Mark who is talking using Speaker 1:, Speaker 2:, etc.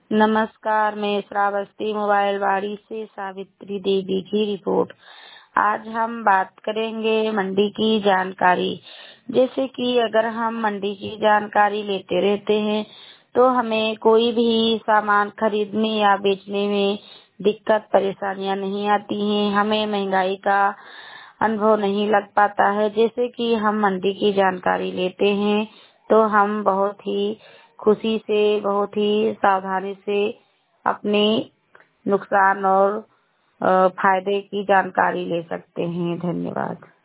Speaker 1: नमस्कार, मैं श्रावस्ती मोबाइल वाड़ी से सावित्री देवी की रिपोर्ट। आज हम बात करेंगे मंडी की जानकारी। जैसे कि अगर हम मंडी की जानकारी लेते रहते हैं तो हमें कोई भी सामान खरीदने या बेचने में दिक्कत परेशानियां नहीं आती हैं। हमें महंगाई का अनुभव नहीं लग पाता है। जैसे कि हम मंडी की जानकारी लेते हैं तो हम बहुत ही खुशी से, बहुत ही सावधानी से अपने नुकसान और फायदे की जानकारी ले सकते हैं। धन्यवाद।